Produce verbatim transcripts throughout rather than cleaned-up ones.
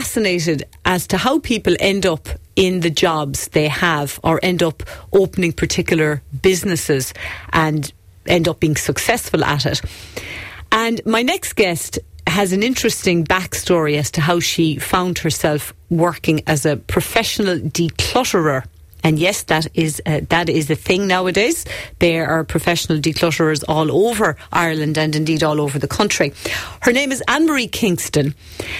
fascinated as to how people end up in the jobs they have, or end up opening particular businesses and end up being successful at it. And my next guest has an interesting backstory as to how she found herself working as a professional declutterer. And yes, that is uh, that is a thing nowadays. There are professional declutterers all over Ireland and indeed all over the country. Her name is Anne-Marie Kingston.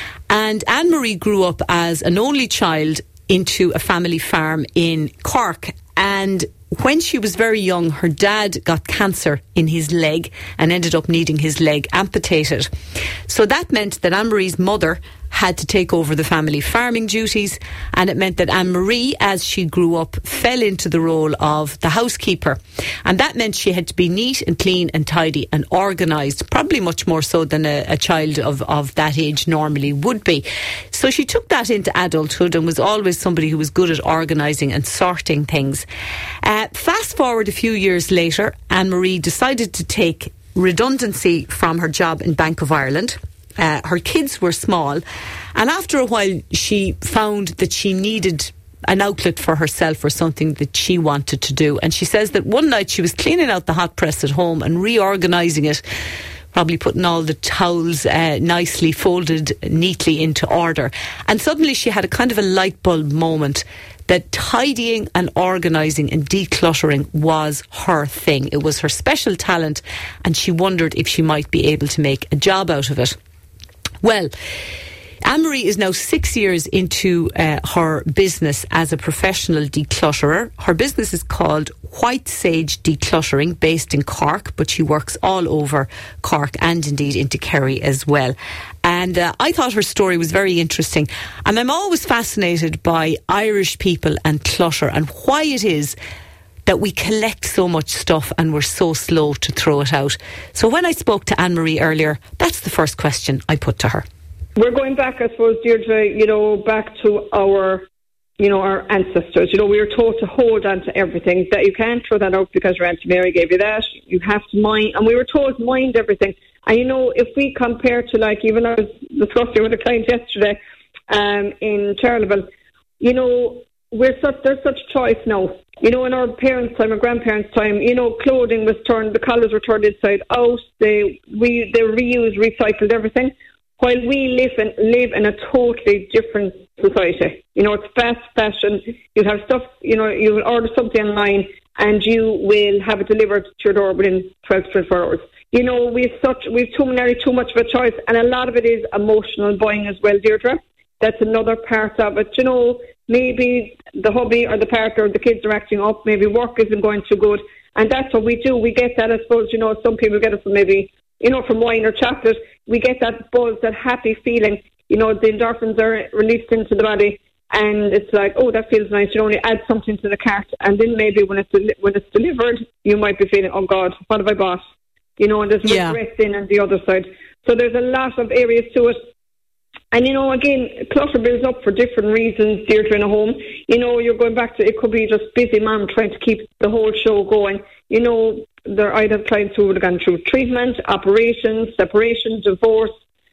And Anne-Marie grew up as an only child into a family farm in Cork. And when she was very young, her dad got cancer in his leg and ended up needing his leg amputated. So that meant that Anne-Marie's mother had to take over the family farming duties, and it meant that Anne-Marie, as she grew up, fell into the role of the housekeeper. And that meant she had to be neat and clean and tidy and organised, probably much more so than a, a child of, of that age normally would be. So she took that into adulthood and was always somebody who was good at organising and sorting things. Uh, fast forward a few years later, Anne-Marie decided to take redundancy from her job in Bank of Ireland. Uh, her kids were small, and after a while she found that she needed an outlet for herself or something that she wanted to do. And she says that one night she was cleaning out the hot press at home and reorganising it, probably putting all the towels uh, nicely folded neatly into order. And suddenly she had a kind of a light bulb moment that tidying and organising and decluttering was her thing. It was her special talent, and she wondered if she might be able to make a job out of it. Well, Anne-Marie is now six years into uh, her business as a professional declutterer. Her business is called White Sage Decluttering, based in Cork, but she works all over Cork and indeed into Kerry as well. And uh, I thought her story was very interesting. And I'm always fascinated by Irish people and clutter and why it is that we collect so much stuff and we're so slow to throw it out. So when I spoke to Anne-Marie earlier, that's the first question I put to her. We're going back, I suppose, Deirdre, you know, back to our, you know, our ancestors. You know, we were taught to hold on to everything, that you can't throw that out because your Auntie Mary gave you that. You have to mind, and we were told to mind everything. And, you know, if we compare to, like, even I was discussing with a client yesterday um, in Charleville, you know, we're such, there's such choice now. You know, in our parents' time, our grandparents' time, you know, clothing was turned, the collars were turned inside out, they we they reused, recycled everything, while we live in, live in a totally different society. You know, it's fast fashion. You have stuff, you know, you will order something online and you will have it delivered to your door within twelve to twenty-four hours. You know, we've such, we've too many, too much of a choice, and a lot of it is emotional buying as well, Deirdre. That's another part of it. You know, maybe the hubby or the partner or the kids are acting up, maybe work isn't going too good, and that's what we do. We get that, I suppose, you know, some people get it from maybe, you know, from wine or chocolate. We get that buzz, that happy feeling. You know, the endorphins are released into the body, and it's like, oh, that feels nice. You know, you add something to the cart, and then maybe when it's del- when it's delivered, you might be feeling, oh God, what have I bought? You know, and there's yeah. regret in on the other side. So there's a lot of areas to it. And, you know, again, clutter builds up for different reasons, Deirdre, in a home. You know, you're going back to, it could be just busy mom trying to keep the whole show going. You know, there I'd have clients who would have gone through treatment, operations, separation, divorce.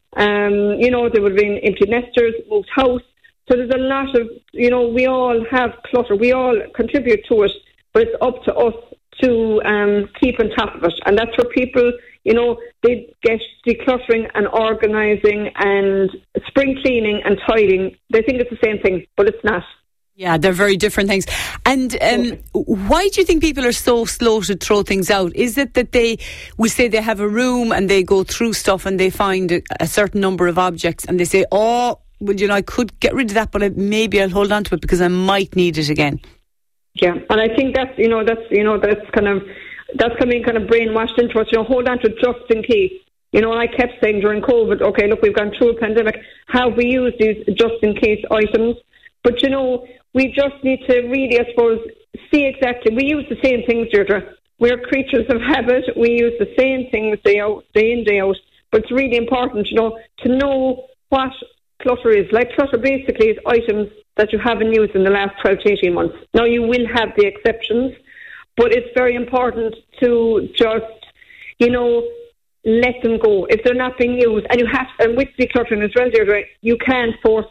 Um, you know, they would have been empty nesters, moved house. So there's a lot of, you know, we all have clutter. We all contribute to it, but it's up to us to um, keep on top of it. And that's where people, you know, they get decluttering and organising and spring cleaning and tidying. They think it's the same thing, but it's not. Yeah, they're very different things. And um, why do you think people are so slow to throw things out? Is it that they, we say they have a room and they go through stuff and they find a, a certain number of objects and they say, oh, well, you know, I could get rid of that, but I, maybe I'll hold on to it because I might need it again. Yeah, and I think that's, you know, that's, you know, that's kind of, that's coming kind of brainwashed into us, you know, hold on to it just in case. You know, I kept saying during COVID, okay, look, we've gone through a pandemic, have we used these just in case items? But, you know, we just need to really, I suppose, see exactly, we use the same things, Deirdre. We're creatures of habit, we use the same things day out, day in, day out, but it's really important, you know, to know what clutter is. Like, clutter basically is items that you haven't used in the last twelve to eighteen months. Now, you will have the exceptions, but it's very important to just, you know, let them go. If they're not being used, and you have, and with decluttering as well, Deirdre, you can't force it.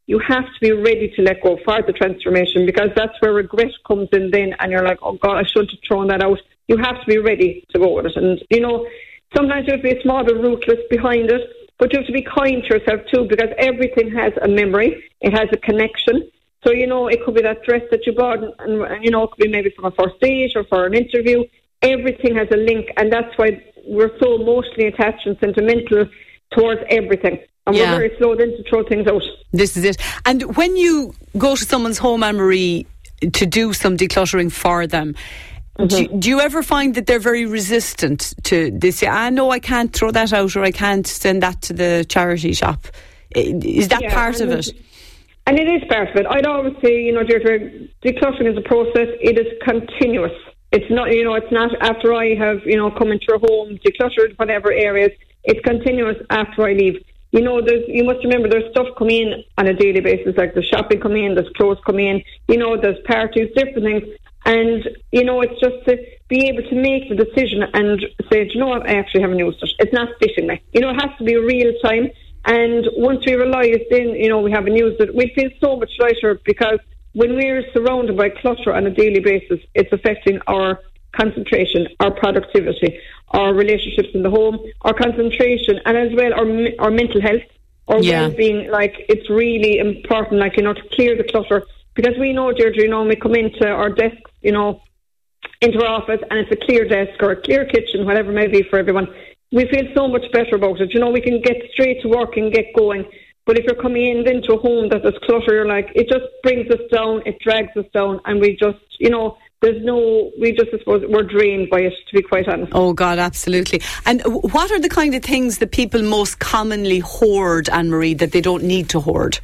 you have to be ready to let go for the transformation, because that's where regret comes in then, and you're like, oh God, I should have thrown that out. You have to be ready to go with it. And, you know, sometimes you have to be small but ruthless behind it, but you have to be kind to yourself too, because everything has a memory. It has a connection. So, you know, it could be that dress that you bought, and, and you know, it could be maybe from a first date or for an interview. Everything has a link, and that's why we're so emotionally attached and sentimental towards everything. And yeah. we're very slow then to throw things out. This is it. And when you go to someone's home, Anne-Marie, to do some decluttering for them, mm-hmm. do, do you ever find that they're very resistant to this? Ah, no, I can't throw that out, or I can't send that to the charity shop. Is that yeah, part of it? And it is part of it. I'd always say, you know, Deirdre, decluttering is a process. It is continuous. It's not, you know, it's not after I have, you know, come into a home, decluttered whatever areas. It's continuous after I leave. You know, there's, you must remember there's stuff coming in on a daily basis, like there's shopping coming in, there's clothes coming in, you know, there's parties, different things. And, you know, it's just to be able to make the decision and say, do you know what, I actually haven't used it. It's not fitting me. You know, it has to be real time. And once we realise then, you know, we haven't used it, we feel so much lighter, because when we're surrounded by clutter on a daily basis, it's affecting our concentration, our productivity, our relationships in the home, our concentration, and as well our our mental health, our yeah. well-being. Like, it's really important, like, you know, to clear the clutter, because we know, Deirdre, you know, we come into our desks, you know, into our office, and it's a clear desk or a clear kitchen, whatever it may be for everyone. We feel so much better about it. You know, we can get straight to work and get going. But if you're coming in into a home that there's clutter, you're like, it just brings us down, it drags us down, and we just, you know, there's no, we just, I suppose, we're drained by it, to be quite honest. Oh, God, absolutely. And what are the kind of things that people most commonly hoard, Anne-Marie, that they don't need to hoard?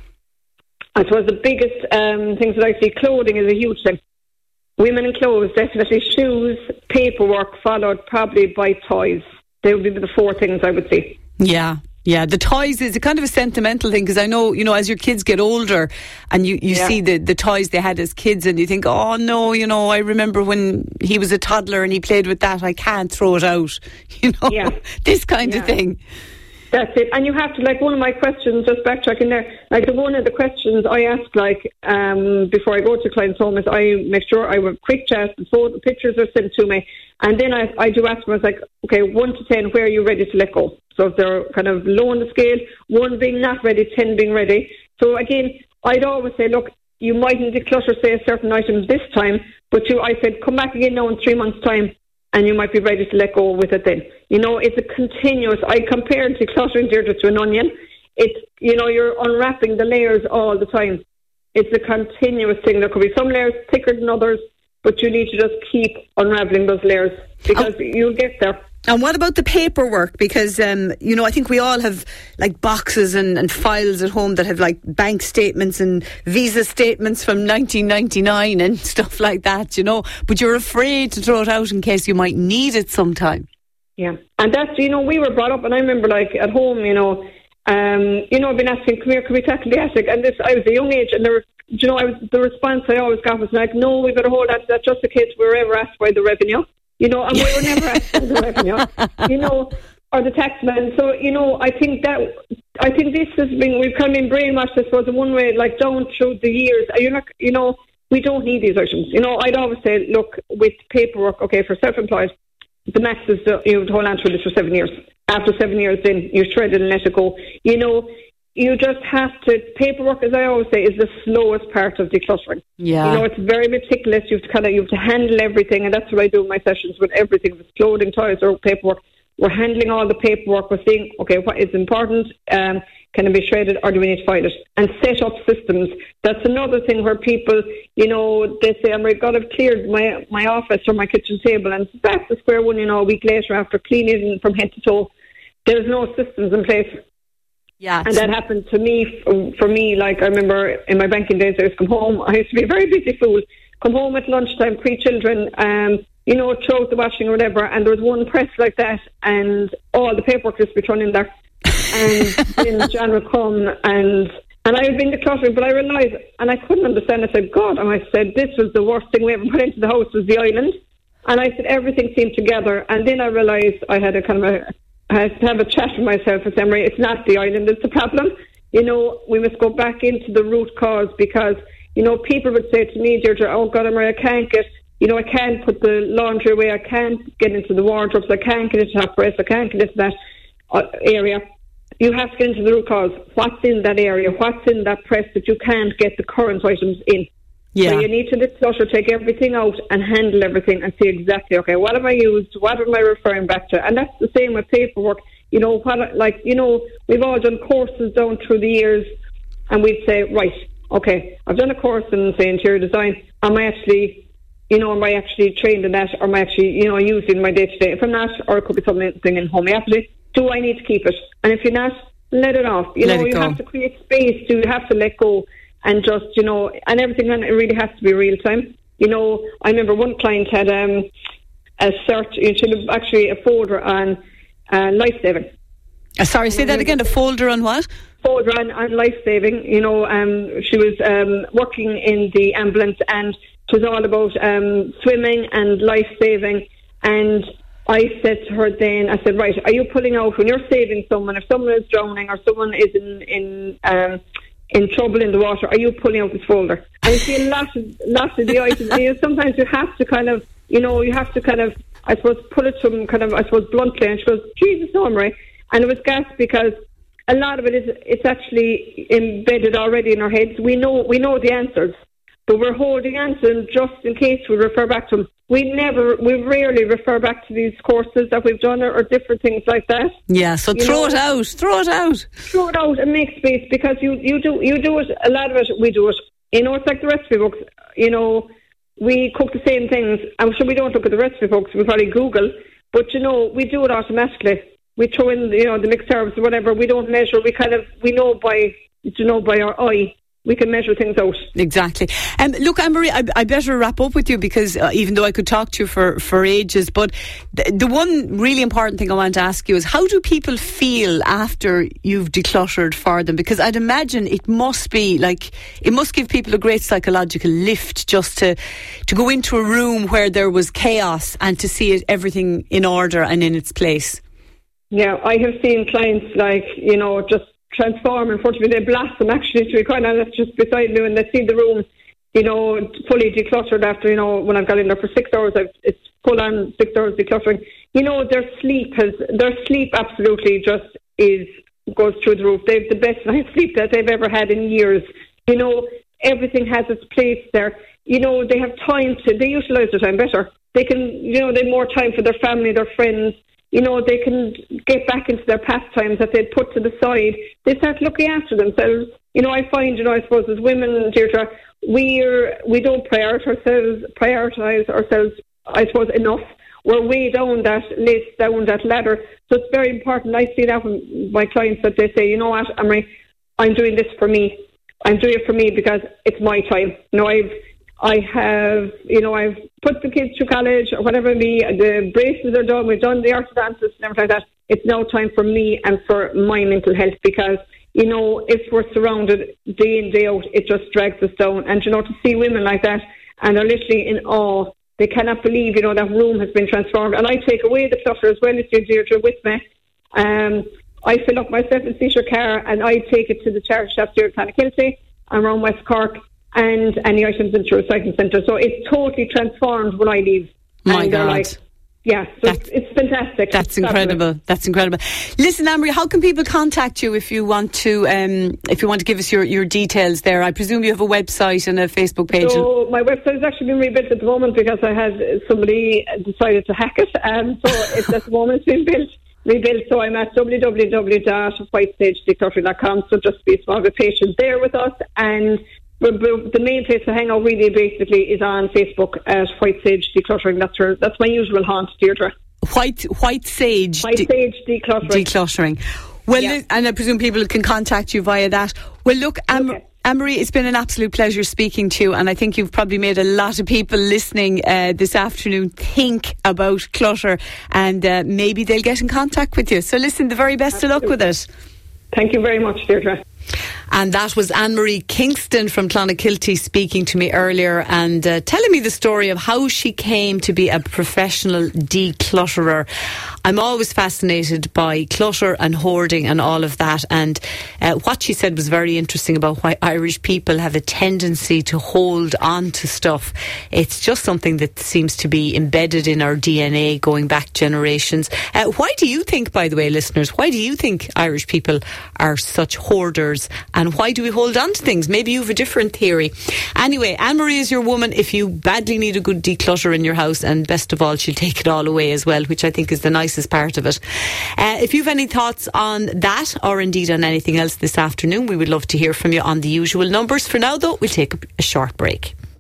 I suppose the biggest um, things that I see, clothing is a huge thing. Women in clothes, definitely. Shoes, paperwork, followed probably by toys. They would be the four things I would say. Yeah. Yeah, the toys is a kind of a sentimental thing, because I know, you know, as your kids get older and you, you yeah. see the, the toys they had as kids, and you think, oh no, you know, I remember when he was a toddler and he played with that, I can't throw it out, you know, yeah. this kind yeah. of thing. That's it. And you have to, like, one of my questions, just backtracking there, like the one of the questions I ask, like, um, before I go to client's home, is I make sure I have a quick chat before the pictures are sent to me. And then I, I do ask them, I was like, okay, one to ten, where are you ready to let go? So if they're kind of low on the scale, one being not ready, ten being ready. So again, I'd always say, look, you mightn't declutter, say, a certain item this time, but you, I said, come back again now in three months' time, and you might be ready to let go with it then. You know, it's a continuous, I compare decluttering, Deirdre, to an onion. It's, you know, you're unwrapping the layers all the time. It's a continuous thing. There could be some layers thicker than others, but you need to just keep unravelling those layers, because oh. you'll get there. And what about the paperwork? Because, um, you know, I think we all have like boxes and, and files at home that have like bank statements and visa statements from nineteen ninety-nine and stuff like that, you know. But you're afraid to throw it out in case you might need it sometime. Yeah. And that's, you know, we were brought up, and I remember like at home, you know, um, you know, I've been asking, come here, can we tackle the attic? And this, I was a young age, and there were, you know, I was, the response I always got was like, no, we've got to hold on to that just in case we were ever asked by the revenue. You know, and we were never asked for the revenue, you know, or the taxman. So, you know, I think that, I think this has been, we've kind of been brainwashed, I suppose, in one way, like down through the years. You're not, you know, we don't need these items. You know, I'd always say, look, with paperwork, okay, for self-employed, the max is uh, you hold on to this for seven years. After seven years, then you're shredded and let it go. You know, you just have to, paperwork, as I always say, is the slowest part of decluttering. Yeah. You know, it's very meticulous. You have to kind of, you have to handle everything, and that's what I do in my sessions with everything, with clothing, toys, or paperwork. We're handling all the paperwork. We're seeing, okay, what is important? Um, can it be shredded, or do we need to file it? And set up systems. That's another thing where people, you know, they say, oh my God, I've cleared my my office or my kitchen table, and it's back to square one, you know, a week later after cleaning from head to toe. There's no systems in place. Yeah, and that happened to me, for, for me, like I remember in my banking days, I used to come home, I used to be a very busy fool, come home at lunchtime, pre-children, um, you know, throw out the washing or whatever, and there was one press like that, and all the paperwork just be thrown in there, and then John would come, and and I had been decluttering, but I realised, and I couldn't understand, I said, God, and I said, this was the worst thing we ever put into the house, was the island, and I said, everything seemed together, and then I realised I had a kind of a, I had to have a chat with myself and say, Marie, it's not the island, it's the problem. you know, we must go back into the root cause, because, you know, people would say to me, Deirdre, oh God, I can't get, you know, I can't put the laundry away, I can't get into the wardrobes, I can't get into that press, I can't get into that uh, area. You have to get into the root cause. What's in that area? What's in that press that you can't get the current items in? Yeah. So you need to declutter, take everything out and handle everything and see exactly, okay, what have I used? What am I referring back to? And that's the same with paperwork. You know, what, like, you know, we've all done courses down through the years, and we'd say, right, okay, I've done a course in, say, interior design. Am I actually, you know, am I actually trained in that? Or am I actually, you know, using my day-to-day? If I'm not, or it could be something in homeopathy, do I need to keep it? And if you're not, let it off. You let know, you go. have to create space. You have to let go. And just, you know, and everything, and it really has to be real time. You know, I remember one client had um, a search, actually a folder on uh, life-saving. Uh, sorry, say that again, a folder on what? Folder on, on life-saving. You know, um, she was um, working in the ambulance, and it was all about um, swimming and life-saving. And I said to her then, I said, right, are you pulling out, when you're saving someone, if someone is drowning or someone is in... in um, in trouble in the water, are you pulling out this folder? And you see a lot of, lot of the items, and you know, sometimes you have to kind of, you know, you have to kind of, I suppose, pull it to them kind of, I suppose, bluntly, and she goes, Jesus, no, Marie. And it was gas, because a lot of it is, it's actually embedded already in our heads. We know, we know the answers, but we're holding on to them just in case we refer back to them. We never, we rarely refer back to these courses that we've done, or, or different things like that. Yeah, so you throw know, it out, throw it out. Throw it out and make space, because you, you do you do it, a lot of it, we do it. You know, it's like the recipe books, you know, we cook the same things. I'm sure we don't look at the recipe books, we probably Google, but you know, we do it automatically. We throw in, you know, the mixed herbs or whatever, we don't measure, we kind of, we know by, you know, by our eye. We can measure things out. Exactly. Um, look, Anne-Marie, I, I better wrap up with you, because uh, even though I could talk to you for, for ages, but th- the one really important thing I want to ask you is, how do people feel after you've decluttered for them? Because I'd imagine it must be like, it must give people a great psychological lift just to, to go into a room where there was chaos and to see it, everything in order and in its place. Yeah, I have seen clients, like, you know, just transform in front of me. They blossom, actually, to be quite honest, just beside me, when they see the room, you know, fully decluttered after, you know, when I've got in there for six hours, I've, it's full on six hours decluttering. You know, their sleep has, their sleep absolutely just is, goes through the roof. They've the best night's sleep that they've ever had in years. You know, everything has its place there. You know, they have time to, they utilise their time better. They can, you know, they have more time for their family, their friends. You know, they can get back into their pastimes that they'd put to the side. They start looking after themselves. You know, I find, you know, I suppose as women, Deirdre, we're, we don't prioritise ourselves, prioritise ourselves, I suppose, enough. We're way down that list, down that ladder. So it's very important. I see that from my clients, that they say, you know what, Anne-Marie, I'm doing this for me. I'm doing it for me because it's my time. You know, I've, I have, you know, I've put the kids through college or whatever it be, the braces are done, we've done the orthodontists and everything like that. It's now time for me and for my mental health, because, you know, if we're surrounded day in, day out, it just drags us down. And, you know, to see women like that, and they're literally in awe, they cannot believe, you know, that room has been transformed. And I take away the clutter as well as you, Deirdre, with me. Um, I fill up my seven-seater car and I take it to the charity shop here at Clonakilty and around West Cork, and any items into a recycling centre. So it's totally transformed when I leave. My and God. Like, yeah, so that's, it's, it's fantastic. That's it's incredible. fabulous. That's incredible. Listen, Anne-Marie, how can people contact you if you want to um, if you want to give us your, your details there? I presume you have a website and a Facebook page. So my website has actually been rebuilt at the moment, because I had somebody decided to hack it. Um, so it's at the moment been built. Rebuilt, so I'm at w w w dot white sage decluttering dot com, so just be small bit patient there with us. And the main place to hang out really basically is on Facebook at White Sage Decluttering. That's her, that's my usual haunt, Deirdre. White White Sage White Sage Decluttering. Decluttering. Well, yeah. And I presume people can contact you via that. Well, look, Am- okay. Anne-Marie, it's been an absolute pleasure speaking to you, and I think you've probably made a lot of people listening uh, this afternoon think about clutter, and uh, maybe they'll get in contact with you. So listen, the very best Absolutely. of luck with it. Thank you very much, Deirdre. And that was Anne-Marie Kingston from Clonakilty speaking to me earlier and uh, telling me the story of how she came to be a professional declutterer. I'm always fascinated by clutter and hoarding and all of that. And uh, what she said was very interesting about why Irish people have a tendency to hold on to stuff. It's just something that seems to be embedded in our D N A going back generations. Uh, why do you think, by the way, listeners, why do you think Irish people are such hoarders? And why do we hold on to things? Maybe you have a different theory. Anyway, Anne-Marie is your woman if you badly need a good declutter in your house, and best of all, she'll take it all away as well, which I think is the nicest part of it. Uh, if you've any thoughts on that, or indeed on anything else this afternoon, we would love to hear from you on the usual numbers. For now, though, we'll take a short break.